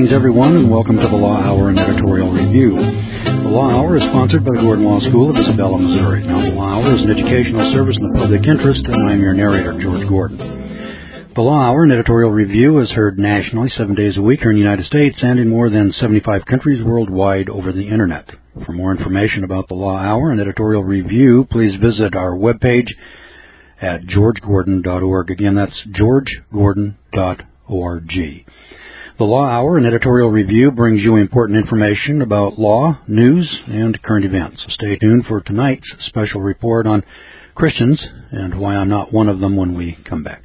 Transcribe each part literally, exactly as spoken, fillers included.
Greetings, everyone, and welcome to the Law Hour and Editorial Review. The Law Hour is sponsored by the Gordon Law School of Isabella, Missouri. Now, the Law Hour is an educational service in the public interest, and I'm your narrator, George Gordon. The Law Hour and Editorial Review is heard nationally seven days a week here in the United States and in more than seventy-five countries worldwide over the Internet. For more information about the Law Hour and Editorial Review, please visit our webpage at george gordon dot org. Again, that's george gordon dot org. The Law Hour and Editorial Review brings you important information about law, news, and current events. So stay tuned for tonight's special report on Christians and why I'm not one of them when we come back.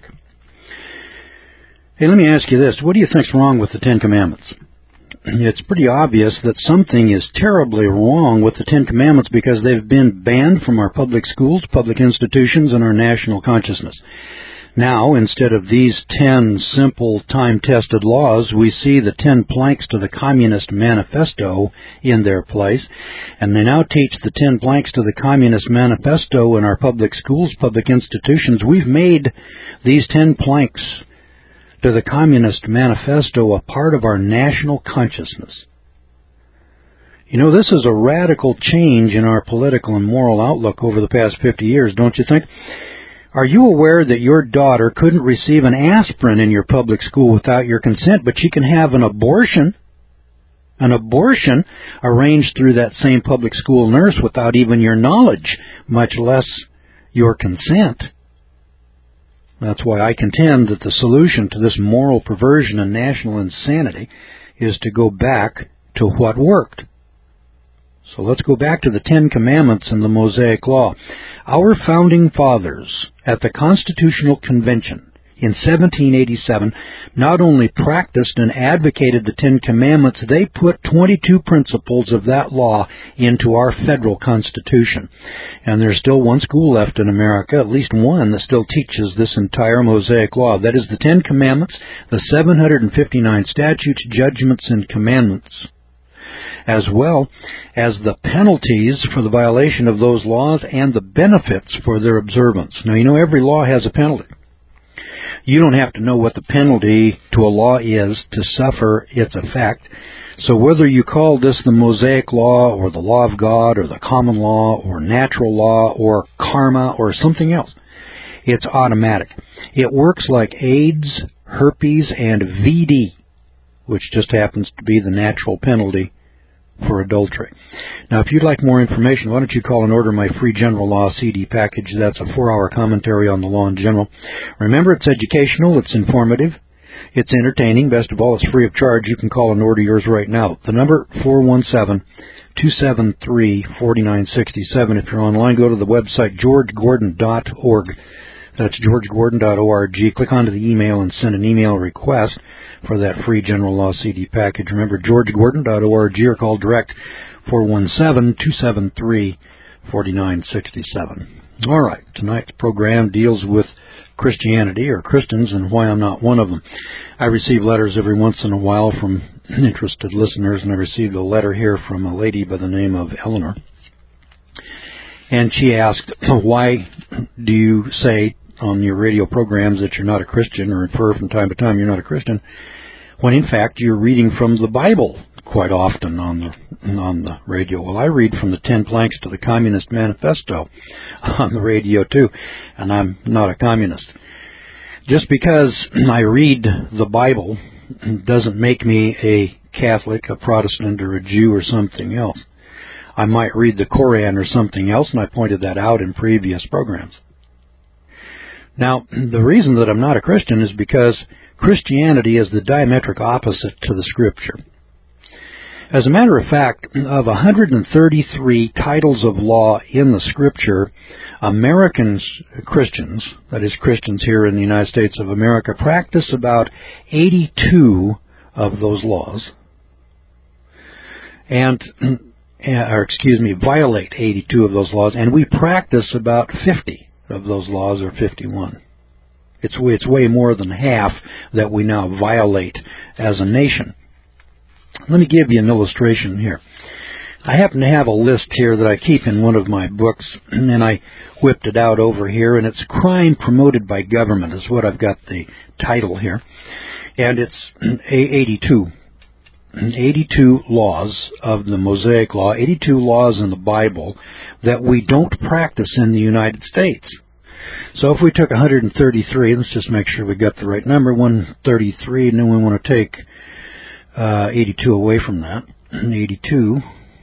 Hey, let me ask you this. What do you think's wrong with the Ten Commandments? It's pretty obvious that something is terribly wrong with the Ten Commandments because they've been banned from our public schools, public institutions, and our national consciousness. Now, instead of these ten simple, time-tested laws, we see the ten planks to the Communist Manifesto in their place, and they now teach the ten planks to the Communist Manifesto in our public schools, public institutions. We've made these ten planks to the Communist Manifesto a part of our national consciousness. You know, this is a radical change in our political and moral outlook over the past fifty years, don't you think? Are you aware that your daughter couldn't receive an aspirin in your public school without your consent, but she can have an abortion, an abortion arranged through that same public school nurse without even your knowledge, much less your consent? That's why I contend that the solution to this moral perversion and national insanity is to go back to what worked. So let's go back to the Ten Commandments and the Mosaic Law. Our founding fathers at the Constitutional Convention in seventeen eighty-seven not only practiced and advocated the Ten Commandments, they put twenty-two principles of that law into our federal Constitution. And there's still one school left in America, at least one, that still teaches this entire Mosaic Law. That is the Ten Commandments, the seven hundred fifty-nine statutes, judgments, and commandments, as well as the penalties for the violation of those laws and the benefits for their observance. Now, you know, every law has a penalty. You don't have to know what the penalty to a law is to suffer its effect. So whether you call this the Mosaic Law or the Law of God or the Common Law or Natural Law or Karma or something else, it's automatic. It works like AIDS, herpes, and V D, which just happens to be the natural penalty for adultery. Now, if you'd like more information, why don't you call and order my free General Law C D package. That's a four-hour commentary on the law in general. Remember, it's educational, it's informative, it's entertaining. Best of all, it's free of charge. You can call and order yours right now. The number, four one seven, two seven three, four nine six seven. If you're online, go to the website george gordon dot org. That's george gordon dot org. Click onto the email and send an email request for that free General Law C D package. Remember, george gordon dot org, or call direct four one seven, two seven three, four nine six seven. All right, tonight's program deals with Christianity, or Christians, and why I'm not one of them. I receive letters every once in a while from interested listeners, and I received a letter here from a lady by the name of Eleanor. And she asked, why do you say on your radio programs that you're not a Christian, or infer from time to time you're not a Christian, when in fact you're reading from the Bible quite often on the on the radio? Well, I read from the Ten Planks to the Communist Manifesto on the radio too, and I'm not a communist. Just because I read the Bible doesn't make me a Catholic, a Protestant, or a Jew, or something else. I might read the Koran or something else, and I pointed that out in previous programs. Now, the reason that I'm not a Christian is because Christianity is the diametric opposite to the Scripture. As a matter of fact, of one hundred thirty-three titles of law in the Scripture, American Christians, that is Christians here in the United States of America, practice about eighty-two of those laws, and, or excuse me, violate eighty-two of those laws, and we practice about fifty of those laws, or fifty-one. It's, it's way more than half that we now violate as a nation. Let me give you an illustration here. I happen to have a list here that I keep in one of my books, and I whipped it out over here, and it's Crime Promoted by Government is what I've got the title here. And it's eighty-two eighty-two laws of the Mosaic Law, eighty-two laws in the Bible that we don't practice in the United States. So if we took one hundred thirty-three, let's just make sure we got the right number, one hundred thirty-three, and then we want to take uh, eighty-two away from that, eighty-two,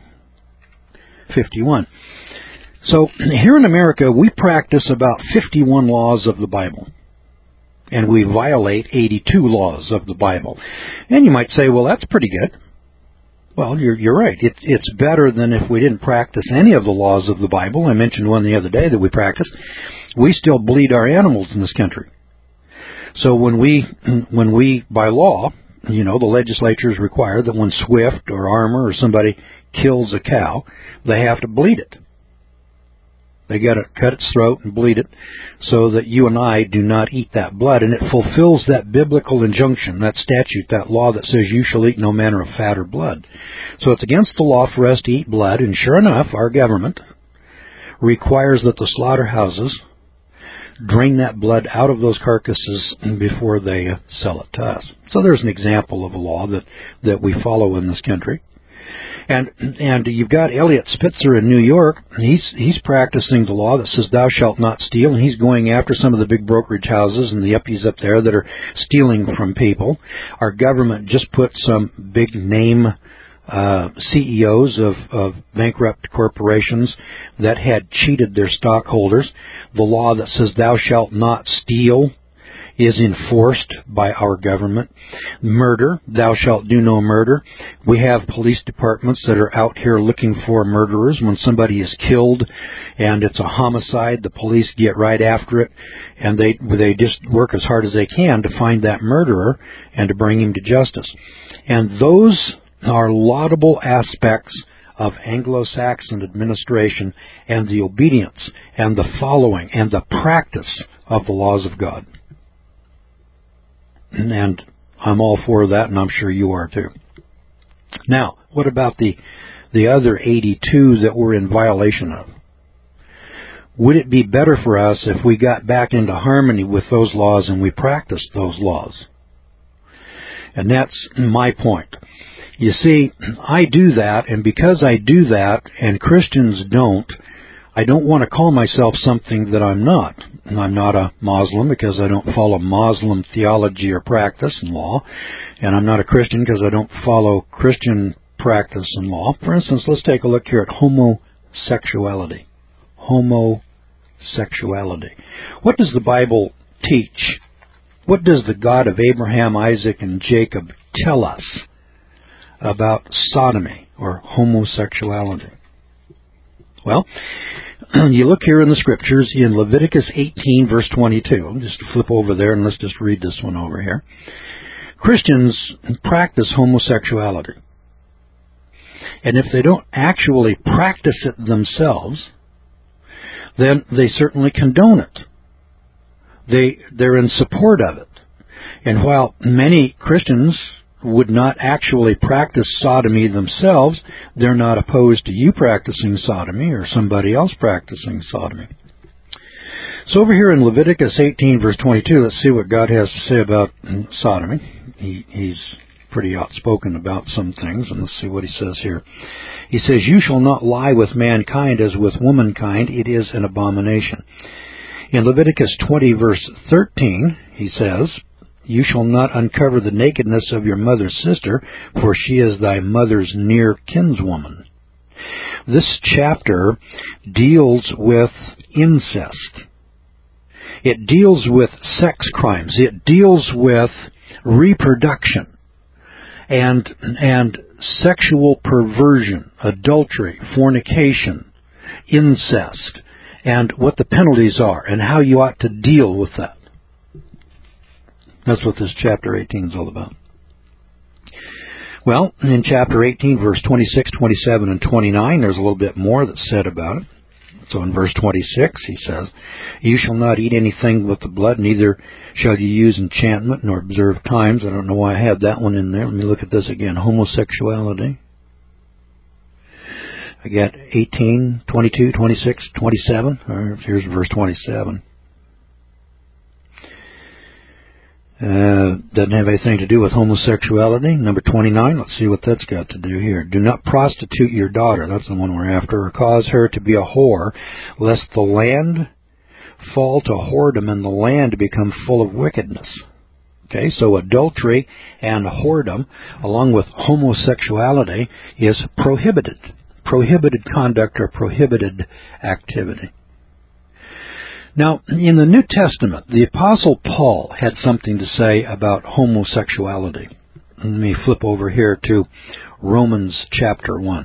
fifty-one. So here in America, we practice about fifty-one laws of the Bible, and we violate eighty-two laws of the Bible. And you might say, well, that's pretty good. Well, you're, you're right. It, it's better than if we didn't practice any of the laws of the Bible. I mentioned one the other day that we practice. We still bleed our animals in this country. So when we, when we, by law, you know, the legislatures require that when Swift or Armour or somebody kills a cow, they have to bleed it. They got to cut its throat and bleed it so that you and I do not eat that blood. And it fulfills that biblical injunction, that statute, that law that says you shall eat no manner of fat or blood. So it's against the law for us to eat blood. And sure enough, our government requires that the slaughterhouses drain that blood out of those carcasses before they uh, sell it to us. So there's an example of a law that, that we follow in this country. And and you've got Elliot Spitzer in New York. He's he's practicing the law that says thou shalt not steal, and he's going after some of the big brokerage houses and the yuppies up there that are stealing from people. Our government just put some big name uh, C E Os of, of bankrupt corporations that had cheated their stockholders. The law that says thou shalt not steal is enforced by our government. Murder, thou shalt do no murder. We have police departments that are out here looking for murderers. When somebody is killed and it's a homicide, the police get right after it, and they they just work as hard as they can to find that murderer and to bring him to justice. And those are laudable aspects of Anglo-Saxon administration and the obedience and the following and the practice of the laws of God. And I'm all for that, and I'm sure you are too. Now, what about the the other eighty-two that we're in violation of? Would it be better for us if we got back into harmony with those laws and we practiced those laws? And that's my point. You see, I do that, and because I do that and Christians don't, I don't want to call myself something that I'm not. I'm not a Muslim because I don't follow Muslim theology or practice and law. And I'm not a Christian because I don't follow Christian practice and law. For instance, let's take a look here at homosexuality. Homosexuality. What does the Bible teach? What does the God of Abraham, Isaac, and Jacob tell us about sodomy or homosexuality? Well, you look here in the Scriptures in Leviticus eighteen, verse twenty-two. Just flip over there and let's just read this one over here. Christians practice homosexuality. And if they don't actually practice it themselves, then they certainly condone it. They, they're in support of it. And while many Christians would not actually practice sodomy themselves, they're not opposed to you practicing sodomy or somebody else practicing sodomy. So over here in Leviticus eighteen, verse twenty-two, let's see what God has to say about sodomy. He, he's pretty outspoken about some things, and let's see what he says here. He says, you shall not lie with mankind as with womankind. It is an abomination. In Leviticus twenty, verse thirteen, he says, you shall not uncover the nakedness of your mother's sister, for she is thy mother's near kinswoman. This chapter deals with incest. It deals with sex crimes. It deals with reproduction and and sexual perversion, adultery, fornication, incest, and what the penalties are and how you ought to deal with that. That's what this chapter eighteen is all about. Well, in chapter eighteen, verse twenty-six, twenty-seven, and twenty-nine, there's a little bit more that's said about it. So in verse twenty-six, he says, you shall not eat anything with the blood, neither shall you use enchantment nor observe times. I don't know why I had that one in there. Let me look at this again. Homosexuality. I got eighteen, twenty-two, twenty-six, twenty-seven. Here's verse twenty-seven. Uh, Doesn't have anything to do with homosexuality. Number twenty-nine, let's see what that's got to do here. Do not prostitute your daughter, that's the one we're after, or cause her to be a whore, lest the land fall to whoredom and the land become full of wickedness. Okay, so adultery and whoredom, along with homosexuality, is prohibited. Prohibited conduct or prohibited activity. Now, in the New Testament, the Apostle Paul had something to say about homosexuality. Let me flip over here to Romans chapter one.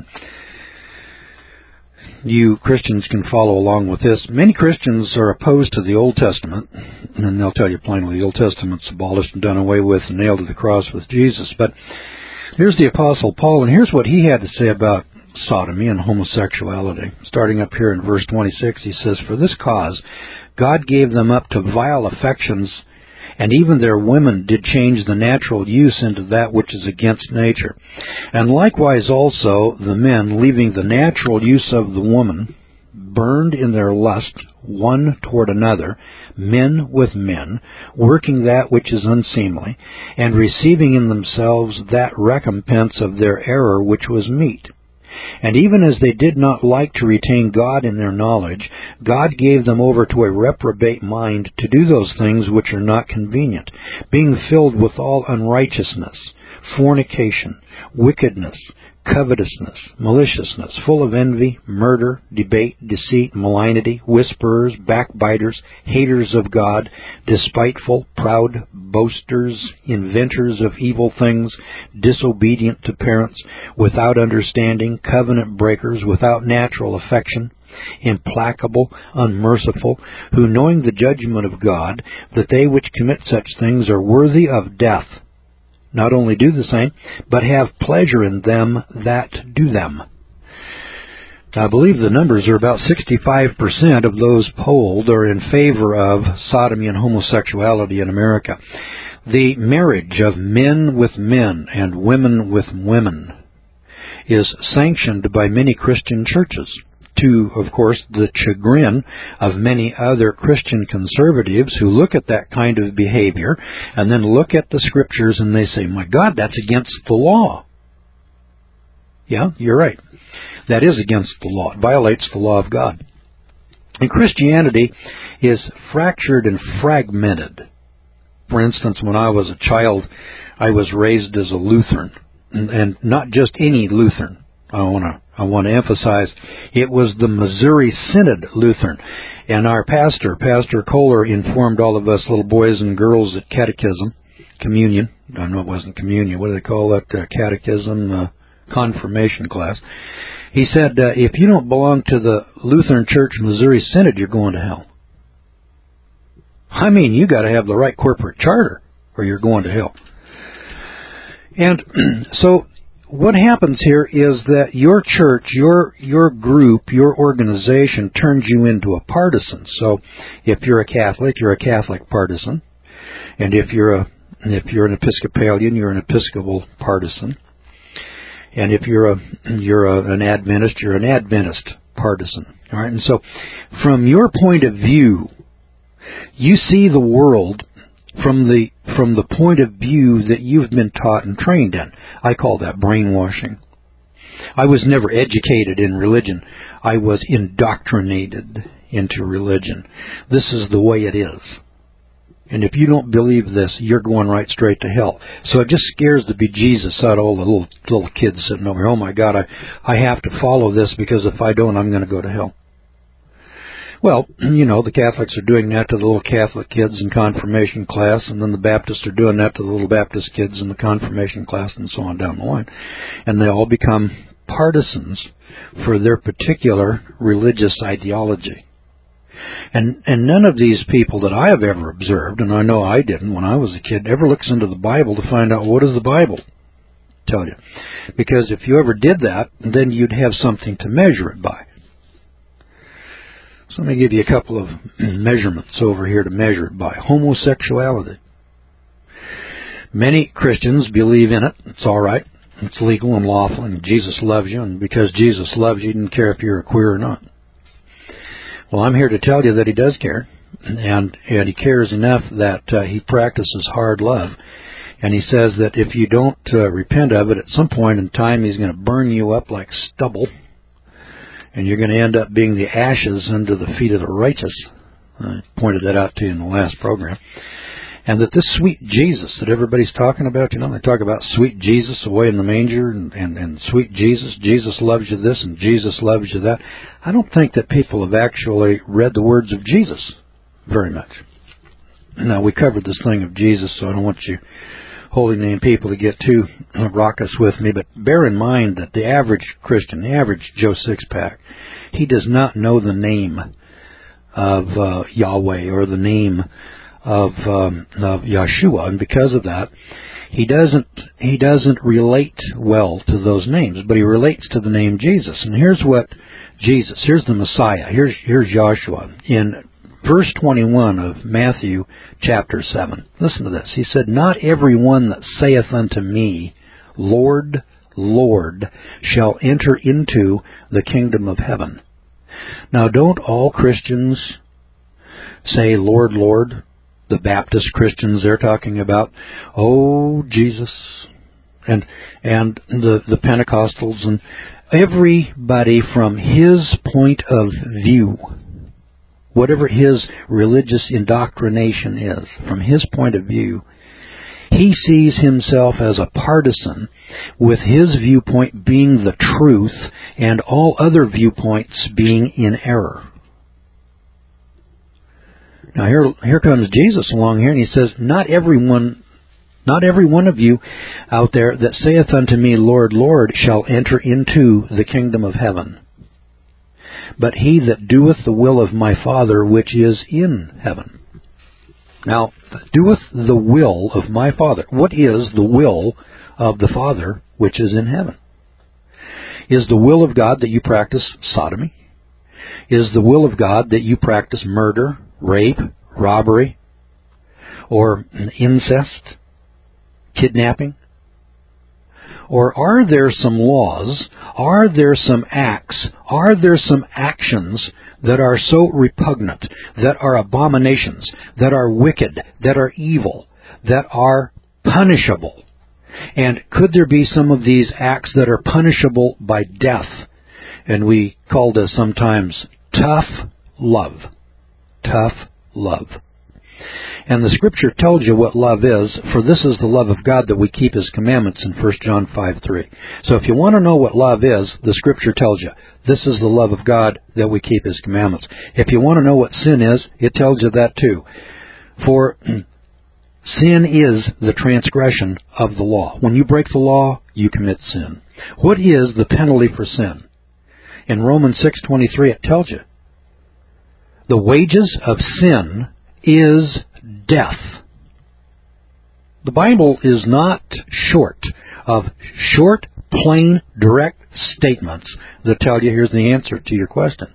You Christians can follow along with this. Many Christians are opposed to the Old Testament, and they'll tell you plainly the Old Testament's abolished and done away with and nailed to the cross with Jesus. But here's the Apostle Paul, and here's what he had to say about sodomy and homosexuality. Starting up here in verse twenty-six, he says, "For this cause God gave them up to vile affections, and even their women did change the natural use into that which is against nature. And likewise also the men, leaving the natural use of the woman, burned in their lust one toward another, men with men, working that which is unseemly, and receiving in themselves that recompense of their error which was meet. And even as they did not like to retain God in their knowledge, God gave them over to a reprobate mind to do those things which are not convenient, being filled with all unrighteousness, fornication, wickedness, covetousness, maliciousness, full of envy, murder, debate, deceit, malignity, whisperers, backbiters, haters of God, despiteful, proud, boasters, inventors of evil things, disobedient to parents, without understanding, covenant breakers, without natural affection, implacable, unmerciful, who knowing the judgment of God, that they which commit such things are worthy of death, not only do the same, but have pleasure in them that do them." I believe the numbers are about sixty-five percent of those polled are in favor of sodomy and homosexuality in America. The marriage of men with men and women with women is sanctioned by many Christian churches, to, of course, the chagrin of many other Christian conservatives who look at that kind of behavior and then look at the Scriptures and they say, "My God, that's against the law." Yeah, you're right. That is against the law. It violates the law of God. And Christianity is fractured and fragmented. For instance, when I was a child, I was raised as a Lutheran, and not just any Lutheran. I want to I want to emphasize it was the Missouri Synod Lutheran. And our pastor, Pastor Kohler, informed all of us little boys and girls at catechism, communion, I know it wasn't communion, what do they call that, uh, catechism, uh, confirmation class. He said, uh, if you don't belong to the Lutheran Church Missouri Synod, you're going to hell. I mean, you got to have the right corporate charter or you're going to hell. And so what happens here is that your church, your your group, your organization turns you into a partisan. So if you're a Catholic, you're a Catholic partisan. And if you're a if you're an Episcopalian, you're an Episcopal partisan. And if you're a you're a, an Adventist, you're an Adventist partisan. All right? And so from your point of view, you see the world from the from the point of view that you've been taught and trained in. I call that brainwashing. I was never educated in religion. I was indoctrinated into religion. This is the way it is. And if you don't believe this, you're going right straight to hell. So it just scares the bejesus out of all the little little kids sitting over here. Oh my God, I, I have to follow this because if I don't, I'm going to go to hell. Well, you know, the Catholics are doing that to the little Catholic kids in confirmation class, and then the Baptists are doing that to the little Baptist kids in the confirmation class, and so on down the line. And they all become partisans for their particular religious ideology. And and none of these people that I have ever observed, and I know I didn't when I was a kid, ever looks into the Bible to find out what does the Bible tell you. Because if you ever did that, then you'd have something to measure it by. So let me give you a couple of measurements over here to measure it by. Homosexuality. Many Christians believe in it. It's all right. It's legal and lawful, and Jesus loves you, and because Jesus loves you, he doesn't care if you're a queer or not. Well, I'm here to tell you that he does care, and, and he cares enough that uh, he practices hard love. And he says that if you don't uh, repent of it, at some point in time he's going to burn you up like stubble, and you're going to end up being the ashes under the feet of the righteous. I pointed that out to you in the last program. And that this sweet Jesus that everybody's talking about, you know, they talk about sweet Jesus away in the manger and, and, and sweet Jesus, Jesus loves you this and Jesus loves you that. I don't think that people have actually read the words of Jesus very much. Now, we covered this thing of Jesus, so I don't want you holy name people to get too raucous with me, but bear in mind that the average Christian, the average Joe Sixpack, he does not know the name of uh, Yahweh or the name of, um, of Yeshua, and because of that, he doesn't he doesn't relate well to those names, but he relates to the name Jesus. And here's what Jesus, here's the Messiah, here's here's Joshua in verse twenty-one of Matthew chapter seven. Listen to this. He said, "Not every one that saith unto me, Lord, Lord, shall enter into the kingdom of heaven." Now, don't all Christians say, Lord, Lord? The Baptist Christians, they're talking about, oh, Jesus, and and the, the Pentecostals, and everybody from his point of view, whatever his religious indoctrination is, from his point of view, he sees himself as a partisan, with his viewpoint being the truth and all other viewpoints being in error. Now here, here comes Jesus along here, and he says, "Not everyone, not every one of you out there that saith unto me, Lord, Lord, shall enter into the kingdom of heaven, but he that doeth the will of my Father which is in heaven." Now, doeth the will of my Father. What is the will of the Father which is in heaven? Is the will of God that you practice sodomy? Is the will of God that you practice murder, rape, robbery, or incest, kidnapping? Or are there some laws, are there some acts, are there some actions that are so repugnant, that are abominations, that are wicked, that are evil, that are punishable? And could there be some of these acts that are punishable by death? And we call this sometimes tough love. Tough love. And the Scripture tells you what love is, for this is the love of God that we keep His commandments in First John five three. So if you want to know what love is, the Scripture tells you, this is the love of God that we keep His commandments. If you want to know what sin is, it tells you that too. For sin is the transgression of the law. When you break the law, you commit sin. What is the penalty for sin? In Romans six twenty-three, it tells you, the wages of sin is death. The Bible is not short of short, plain, direct statements that tell you here's the answer to your question.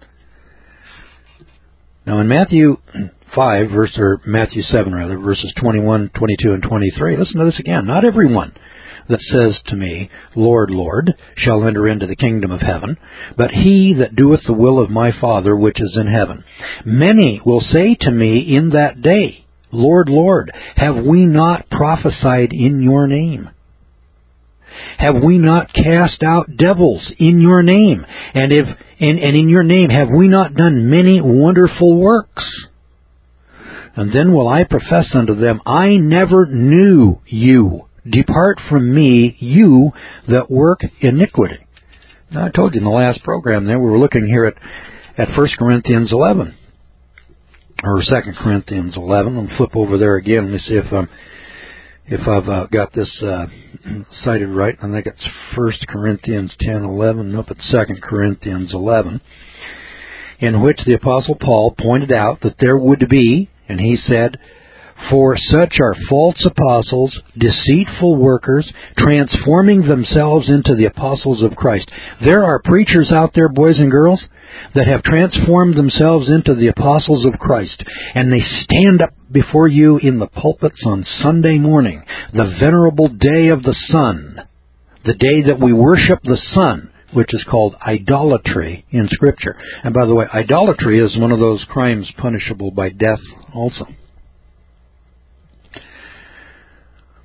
Now in Matthew five, verse or Matthew seven rather, verses twenty-one, twenty-two, and twenty-three, listen to this again. "Not everyone that says to me, Lord, Lord, shall enter into the kingdom of heaven, but he that doeth the will of my Father which is in heaven. Many will say to me in that day, Lord, Lord, have we not prophesied in your name? Have we not cast out devils in your name? And if and, and in your name have we not done many wonderful works? And then will I profess unto them, I never knew you. Depart from me, you that work iniquity." Now, I told you in the last program there, we were looking here at, at First Corinthians eleven, or Second Corinthians eleven. I'll flip over there again. Let me see if, I'm, if I've uh, got this uh, cited right. I think it's First Corinthians ten eleven. Nope, it's Second Corinthians eleven, in which the Apostle Paul pointed out that there would be, and he said, "For such are false apostles, deceitful workers, transforming themselves into the apostles of Christ." There are preachers out there, boys and girls, that have transformed themselves into the apostles of Christ, and they stand up before you in the pulpits on Sunday morning, the venerable day of the sun, the day that we worship the sun, which is called idolatry in Scripture. And by the way, idolatry is one of those crimes punishable by death also.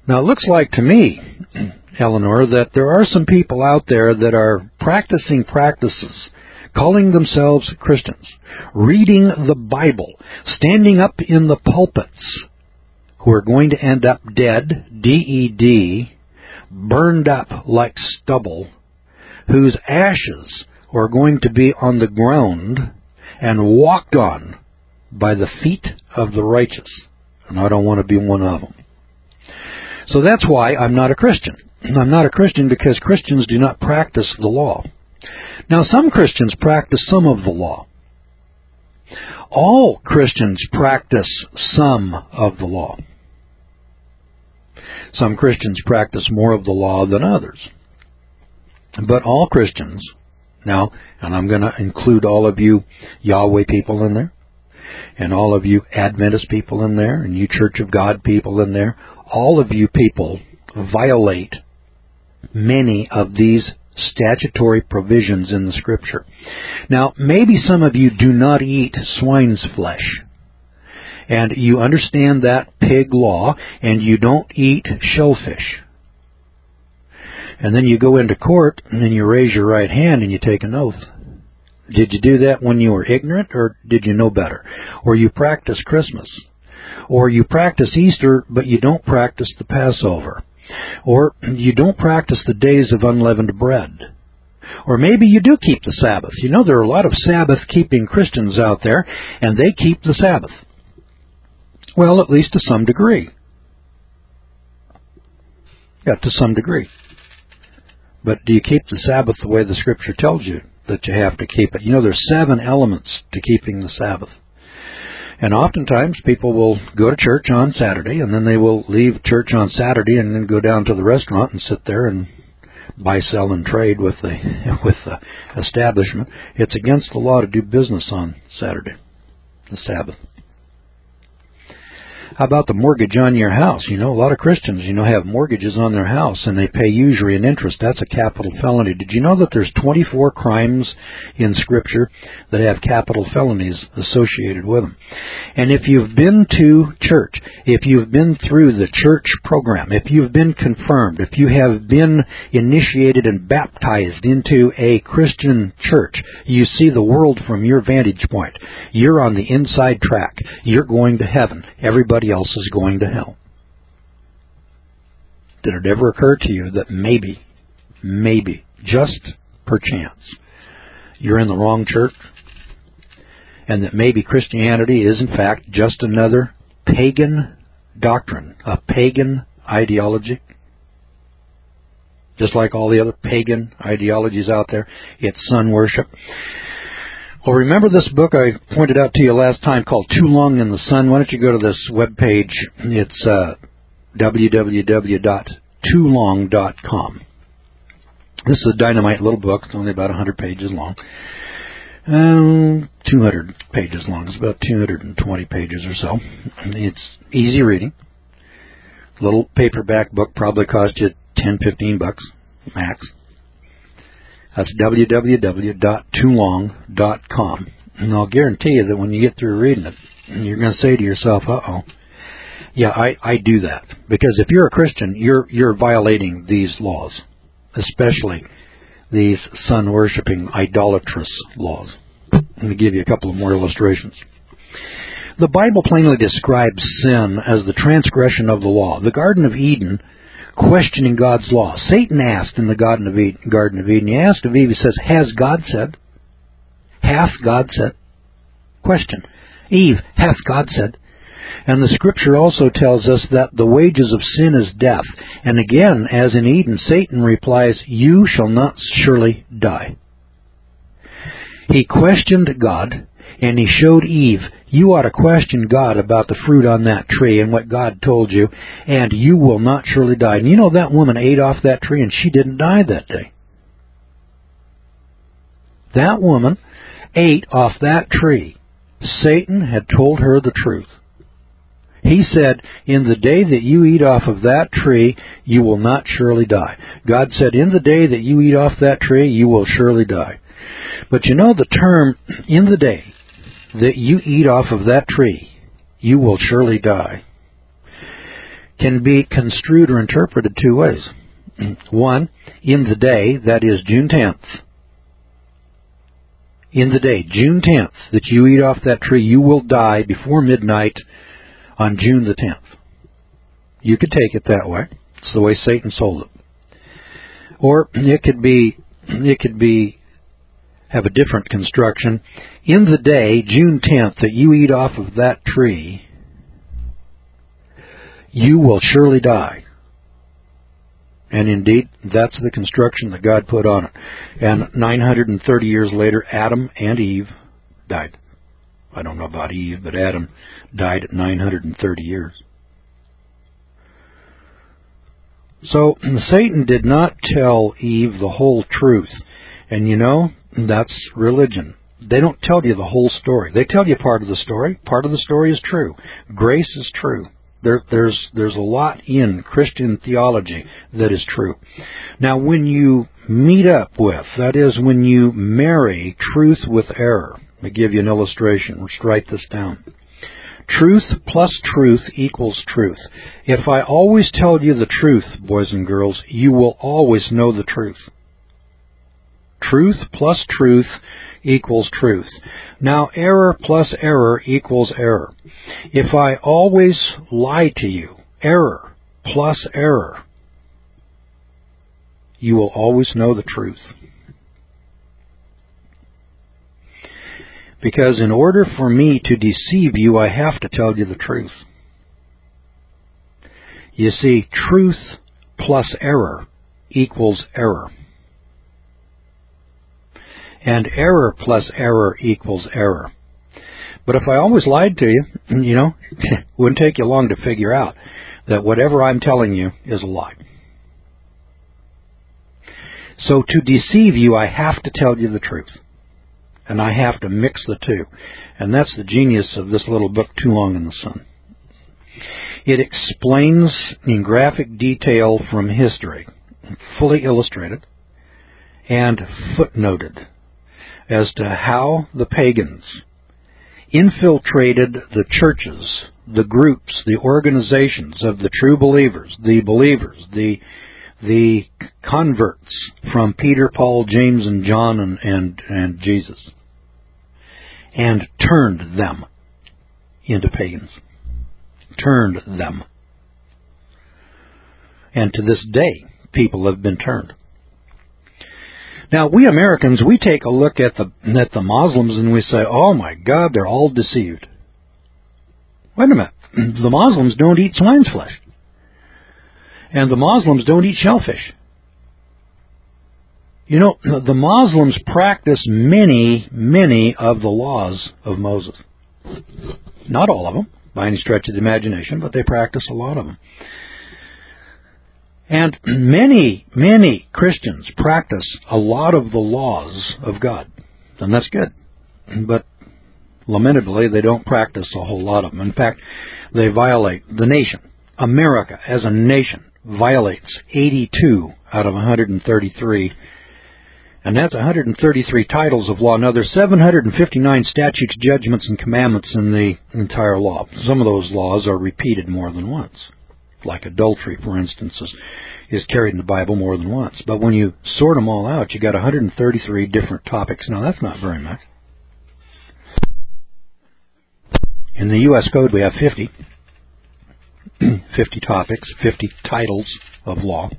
Now, it looks like to me, Eleanor, that there are some people out there that are practicing practices, calling themselves Christians, reading the Bible, standing up in the pulpits, who are going to end up dead, D E D, burned up like stubble, whose ashes are going to be on the ground and walked on by the feet of the righteous. And I don't want to be one of them. So that's why I'm not a Christian. I'm not a Christian because Christians do not practice the law. Now, some Christians practice some of the law. All Christians practice some of the law. Some Christians practice more of the law than others. But all Christians, now, and I'm going to include all of you Yahweh people in there, and all of you Adventist people in there, and you Church of God people in there, all of you people violate many of these statutory provisions in the Scripture. Now, maybe some of you do not eat swine's flesh, and you understand that pig law, and you don't eat shellfish. And then you go into court, and then you raise your right hand, and you take an oath. Did you do that when you were ignorant, or did you know better? Or you practice Christmas. Or you practice Easter, but you don't practice the Passover. Or you don't practice the days of unleavened bread. Or maybe you do keep the Sabbath. You know, there are a lot of Sabbath-keeping Christians out there, and they keep the Sabbath. Well, at least to some degree. Yeah, to some degree. But do you keep the Sabbath the way the Scripture tells you that you have to keep it? You know, there's seven elements to keeping the Sabbath. And oftentimes people will go to church on Saturday, and then they will leave church on Saturday and then go down to the restaurant and sit there and buy, sell, and trade with the with the establishment. It's against the law to do business on Saturday, the Sabbath. How about the mortgage on your house? You know, a lot of Christians, you know, have mortgages on their house, and they pay usury and interest. That's a capital felony. Did you know that there's twenty-four crimes in Scripture that have capital felonies associated with them? And if you've been to church, if you've been through the church program, if you've been confirmed, if you have been initiated and baptized into a Christian church, you see the world from your vantage point. You're on the inside track. You're going to heaven. Everybody else is going to hell. Did it ever occur to you that maybe, maybe, just perchance, you're in the wrong church? And that maybe Christianity is in fact just another pagan doctrine, a pagan ideology? Just like all the other pagan ideologies out there, it's sun worship. Well, remember this book I pointed out to you last time called Too Long in the Sun? Why don't you go to this webpage? It's uh, w w w dot too long dot com. This is a dynamite little book. It's only about one hundred pages long. Um, two hundred pages long. It's about two hundred twenty pages or so. It's easy reading. Little paperback book probably cost you ten, fifteen bucks max. That's w w w dot too long dot com. And I'll guarantee you that when you get through reading it, you're going to say to yourself, uh-oh, yeah, I, I do that. Because if you're a Christian, you're you're violating these laws, especially these sun-worshipping, idolatrous laws. Let me give you a couple of more illustrations. The Bible plainly describes sin as the transgression of the law. The Garden of Eden, questioning God's law. Satan asked in the Garden of Eden, Garden of Eden, he asked of Eve, he says, has God said? Hath God said? Question. Eve, hath God said? And the Scripture also tells us that the wages of sin is death. And again, as in Eden, Satan replies, you shall not surely die. He questioned God, and he showed Eve, you ought to question God about the fruit on that tree and what God told you, and you will not surely die. And you know that woman ate off that tree, and she didn't die that day. That woman ate off that tree. Satan had told her the truth. He said, in the day that you eat off of that tree, you will not surely die. God said, in the day that you eat off that tree, you will surely die. But you know the term, in the day that you eat off of that tree, you will surely die. can be construed or interpreted two ways. One, in the day, that is June tenth. In the day, June tenth, that you eat off that tree, you will die before midnight on June the tenth. You could take it that way. It's the way Satan sold it. Or it could be, it could be, have a different construction. In the day, June tenth, that you eat off of that tree, you will surely die. And indeed, that's the construction that God put on it. And nine hundred thirty years later, Adam and Eve died. I don't know about Eve, but Adam died at nine hundred thirty years. So Satan did not tell Eve the whole truth. And you know, that's religion. They don't tell you the whole story. They tell you part of the story. Part of the story is true. Grace is true. There, there's there's a lot in Christian theology that is true. Now, when you meet up with, that is, when you marry truth with error, let me give you an illustration. Let's write this down. Truth plus truth equals truth. If I always tell you the truth, boys and girls, you will always know the truth. Truth plus truth equals truth. Now, error plus error equals error. If I always lie to you, error plus error, you will always know the truth. Because in order for me to deceive you, I have to tell you the truth. You see, truth plus error equals error. And error plus error equals error. But if I always lied to you, you know, it wouldn't take you long to figure out that whatever I'm telling you is a lie. So to deceive you, I have to tell you the truth. And I have to mix the two. And that's the genius of this little book, Too Long in the Sun. It explains in graphic detail from history, fully illustrated and footnoted, as to how the pagans infiltrated the churches, the groups, the organizations of the true believers, the believers, the the converts from Peter, Paul, James, and John, and, and, and Jesus, and turned them into pagans. Turned them. And to this day, people have been turned. Now, we Americans, we take a look at the at the Muslims and we say, oh my God, they're all deceived. Wait a minute. The Muslims don't eat swine's flesh. And the Muslims don't eat shellfish. You know, the Muslims practice many, many of the laws of Moses. Not all of them, by any stretch of the imagination, but they practice a lot of them. And many, many Christians practice a lot of the laws of God. And that's good. But lamentably, they don't practice a whole lot of them. In fact, they violate the nation. America, as a nation, violates eighty-two out of one hundred thirty-three. And that's one hundred thirty-three titles of law. Now, there's seven hundred fifty-nine statutes, judgments, and commandments in the entire law. Some of those laws are repeated more than once. Like adultery, for instance, is, is carried in the Bible more than once. But when you sort them all out, you got one hundred thirty-three different topics. Now, that's not very much. In the U S Code, we have fifty. fifty topics, fifty titles of law.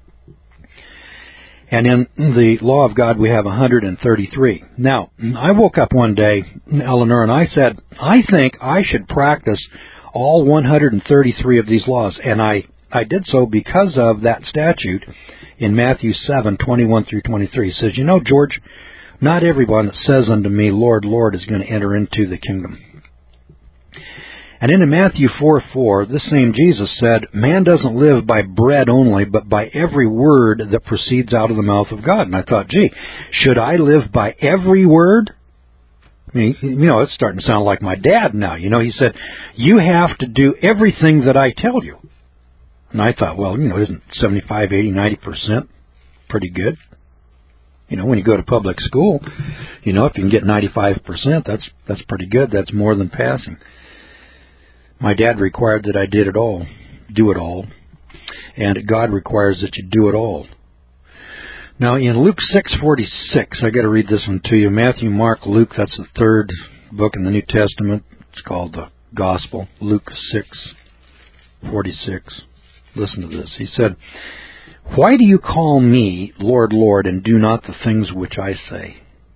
And in the law of God, we have one hundred thirty-three. Now, I woke up one day, Eleanor, and I said, I think I should practice all one hundred thirty-three of these laws. And I, I did so because of that statute in Matthew seven, twenty-one through twenty-three. It says, you know, George, not everyone that says unto me, Lord, Lord, is going to enter into the kingdom. And in Matthew four four, this same Jesus said, man doesn't live by bread only, but by every word that proceeds out of the mouth of God. And I thought, gee, should I live by every word? I mean, you know, it's starting to sound like my dad now. You know, he said, you have to do everything that I tell you. And I thought, well, you know, isn't seventy-five, eighty, ninety percent pretty good? You know, when you go to public school, you know, if you can get ninety-five percent, that's that's pretty good. That's more than passing. My dad required that I did it all. do it all, and God requires that you do it all. Now, in Luke six forty-six, I got to read this one to you. Matthew, Mark, Luke, that's the third book in the New Testament. It's called the Gospel. Luke six forty-six. Listen to this. He said, "Why do you call me Lord, Lord, and do not the things which I say?"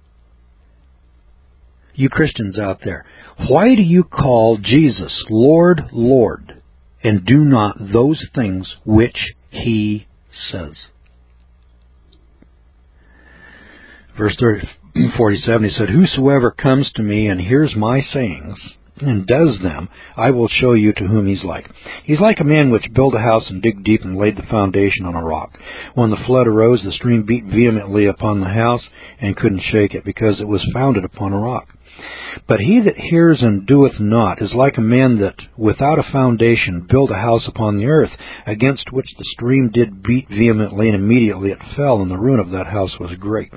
You Christians out there, why do you call Jesus Lord, Lord, and do not those things which he says? Verse forty-seven, he said, "Whosoever comes to me and hears my sayings and does them, I will show you to whom he's like. He's like a man which built a house and digged deep and laid the foundation on a rock. When the flood arose, the stream beat vehemently upon the house and couldn't shake it, because it was founded upon a rock. But he that hears and doeth not is like a man that without a foundation built a house upon the earth, against which the stream did beat vehemently, and immediately it fell, and the ruin of that house was great."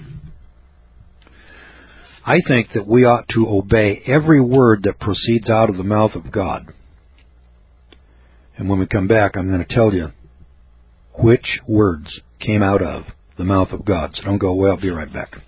I think that we ought to obey every word that proceeds out of the mouth of God. And when we come back, I'm going to tell you which words came out of the mouth of God. So don't go away. I'll be right back.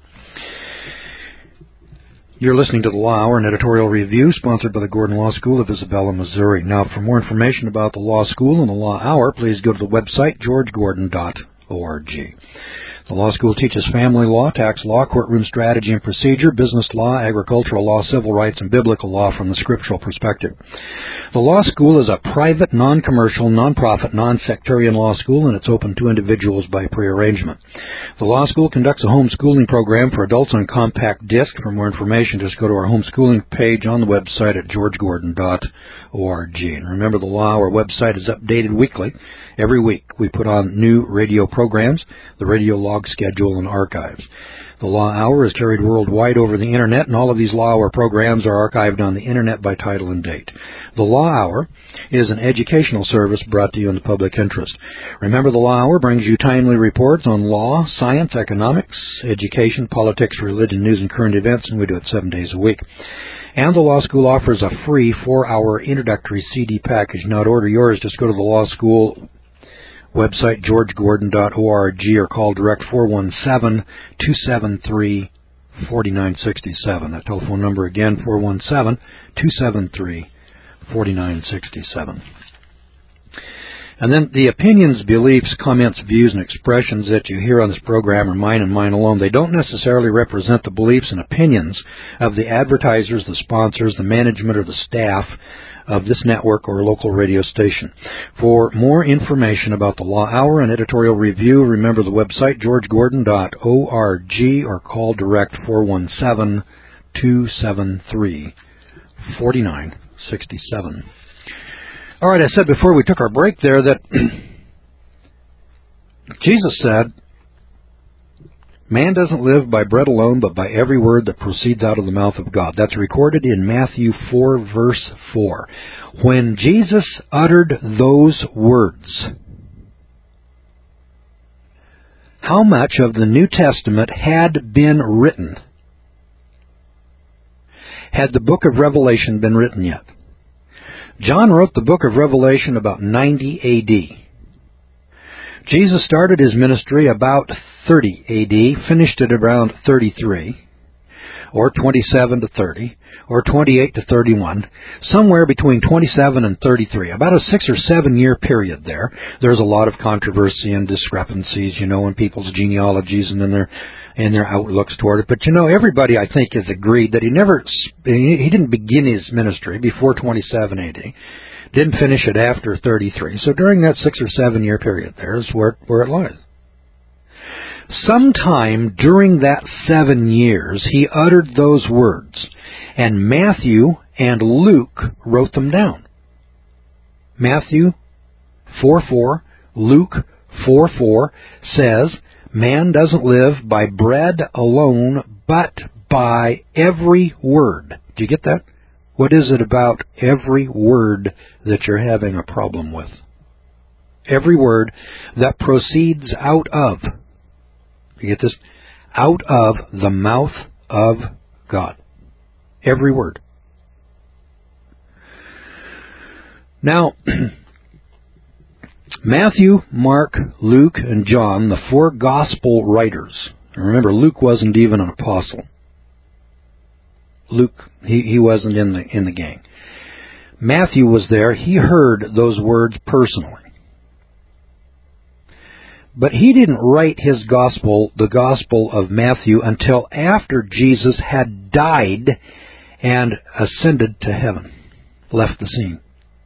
You're listening to the Law Hour, an editorial review sponsored by the Gordon Law School of Isabella, Missouri. Now, for more information about the Law School and the Law Hour, please go to the website george gordon dot org. The law school teaches family law, tax law, courtroom strategy and procedure, business law, agricultural law, civil rights, and biblical law from the scriptural perspective. The law school is a private, non-commercial, non-profit, non-sectarian law school, and it's open to individuals by prearrangement. The law school conducts a homeschooling program for adults on compact disc. For more information, just go to our homeschooling page on the website at george gordon dot org. And remember, the Law Hour website is updated weekly. Every week we put on new radio programs, the radio log schedule, and archives. The Law Hour is carried worldwide over the Internet, and all of these Law Hour programs are archived on the Internet by title and date. The Law Hour is an educational service brought to you in the public interest. Remember, the Law Hour brings you timely reports on law, science, economics, education, politics, religion, news, and current events, and we do it seven days a week. And the Law School offers a free four-hour introductory C D package. Now, to order yours, just go to the Law School website, george gordon dot org, or call direct four one seven, two seven three, four nine six seven. That telephone number again, four one seven, two seven three, four nine six seven. And then the opinions, beliefs, comments, views, and expressions that you hear on this program are mine and mine alone. They don't necessarily represent the beliefs and opinions of the advertisers, the sponsors, the management, or the staff of this network or local radio station. For more information about the Law Hour and editorial review, remember the website george gordon dot org, or call direct four one seven, two seven three, four nine six seven. All right, I said before we took our break there that Jesus said, "Man doesn't live by bread alone, but by every word that proceeds out of the mouth of God." That's recorded in Matthew four, verse four. When Jesus uttered those words, how much of the New Testament had been written? Had the book of Revelation been written yet? John wrote the book of Revelation about ninety A D. Jesus started his ministry about thirty A D, finished it around thirty-three, or twenty-seven to thirty, or twenty-eight to thirty-one, somewhere between twenty-seven and thirty-three. About a six or seven year period there. There's a lot of controversy and discrepancies, you know, in people's genealogies and in their and their outlooks toward it. But, you know, everybody, I think, has agreed that he never, he didn't begin his ministry before twenty-seven A D. Didn't finish it after thirty-three. So during that six or seven year period there is where, where it lies. Sometime during that seven years, he uttered those words, and Matthew and Luke wrote them down. Matthew four four, Luke four four says, "Man doesn't live by bread alone, but by every word." Do you get that? What is it about every word that you're having a problem with? Every word that proceeds out of, you get this? Out of the mouth of God. Every word. Now, Matthew, Mark, Luke, and John, the four gospel writers. Remember, Luke wasn't even an apostle. Luke, he, he wasn't in the in the gang. Matthew was there. He heard those words personally. But he didn't write his gospel, the Gospel of Matthew, until after Jesus had died and ascended to heaven, left the scene.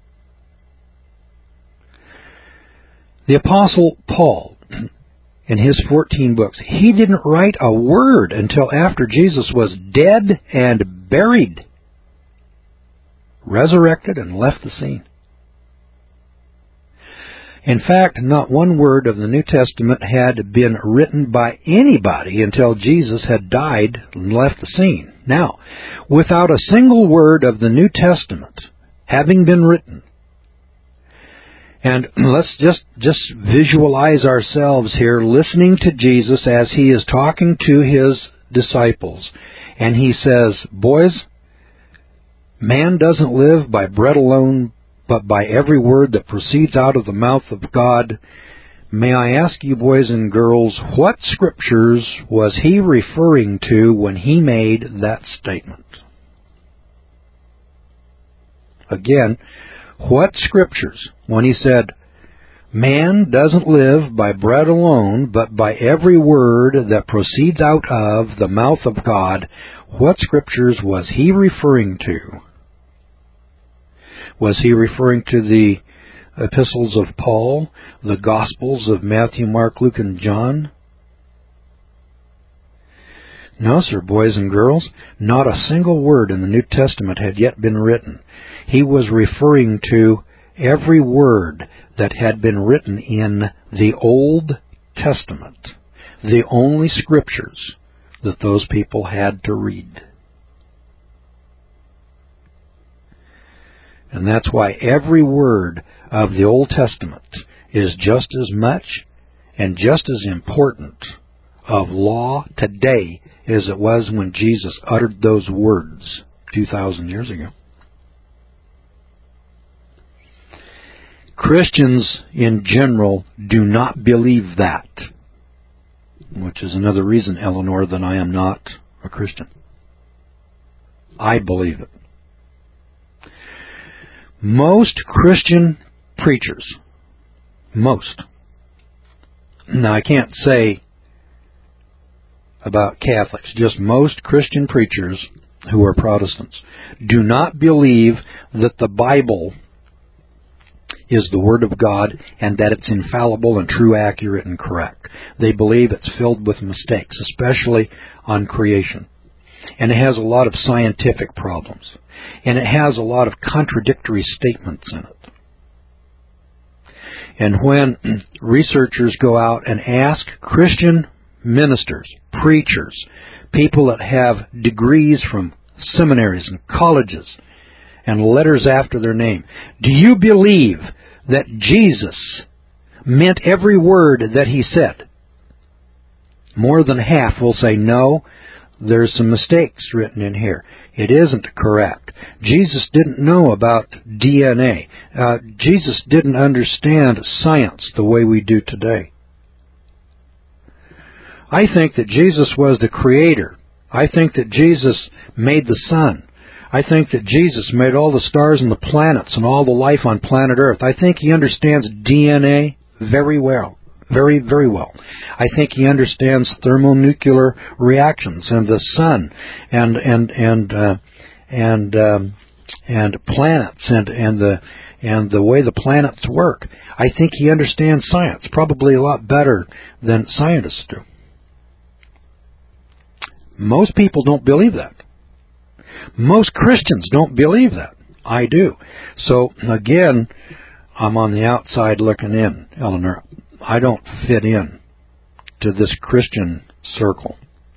The Apostle Paul, in his fourteen books, he didn't write a word until after Jesus was dead and buried, resurrected, and left the scene. In fact, not one word of the New Testament had been written by anybody until Jesus had died and left the scene. Now, without a single word of the New Testament having been written, and let's just, just visualize ourselves here listening to Jesus as he is talking to his disciples. And he says, boys, man doesn't live by bread alone, but by every word that proceeds out of the mouth of God. May I ask you, boys and girls, what scriptures was he referring to when he made that statement? Again, what scriptures, when he said, man doesn't live by bread alone, but by every word that proceeds out of the mouth of God, what scriptures was he referring to? Was he referring to the epistles of Paul, the Gospels of Matthew, Mark, Luke, and John? No, sir, boys and girls, not a single word in the New Testament had yet been written. He was referring to every word that had been written in the Old Testament, the only scriptures that those people had to read. And that's why every word of the Old Testament is just as much and just as important of law today as it was when Jesus uttered those words two thousand years ago. Christians in general do not believe that, which is another reason, Eleanor, that I am not a Christian. I believe it. Most Christian preachers, most, now I can't say about Catholics, just most Christian preachers who are Protestants, do not believe that the Bible is the Word of God and that it's infallible and true, accurate, and correct. They believe it's filled with mistakes, especially on creation. And it has a lot of scientific problems. And it has a lot of contradictory statements in it. And when researchers go out and ask Christian ministers, preachers, people that have degrees from seminaries and colleges and letters after their name, do you believe that Jesus meant every word that he said? More than half will say, no, there's some mistakes written in here. It isn't correct. Jesus didn't know about D N A. Uh, Jesus didn't understand science the way we do today. I think that Jesus was the creator. I think that Jesus made the sun. I think that Jesus made all the stars and the planets and all the life on planet Earth. I think he understands D N A very well. Very, very well. I think he understands thermonuclear reactions and the sun and and and uh, and um, and planets and and the and the way the planets work. I think he understands science probably a lot better than scientists do. Most people don't believe that. Most Christians don't believe that. I do. So again, I'm on the outside looking in, Eleanor. I don't fit in to this Christian circle.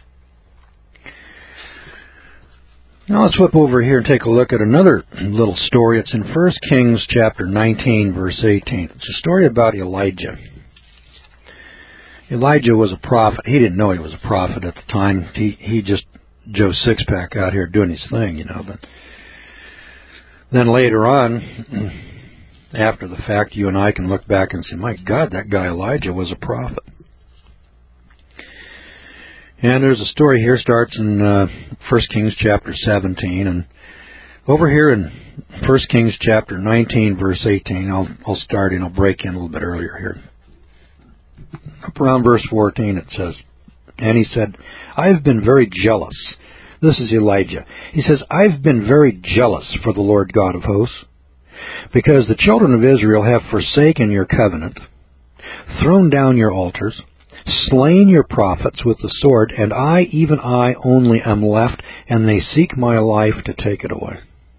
Now let's flip over here and take a look at another little story. It's in First Kings chapter nineteen, verse eighteen. It's a story about Elijah. Elijah was a prophet. He didn't know he was a prophet at the time. He he just Joe Sixpack out here doing his thing, you know. But then later on, after the fact, you and I can look back and say, my God, that guy Elijah was a prophet. And there's a story here, starts in uh, First Kings chapter seventeen, and over here in First Kings chapter nineteen, verse eighteen, I'll, I'll start and I'll break in a little bit earlier here. Up around verse fourteen it says, and he said, I have been very jealous. This is Elijah. He says, I've been very jealous for the Lord God of hosts, because the children of Israel have forsaken your covenant, thrown down your altars, slain your prophets with the sword, and I, even I, only am left, and they seek my life to take it away.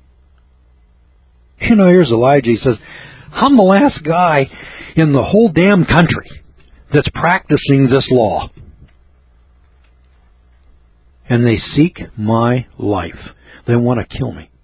You know, here's Elijah. He says, I'm the last guy in the whole damn country that's practicing this law. And they seek my life. They want to kill me.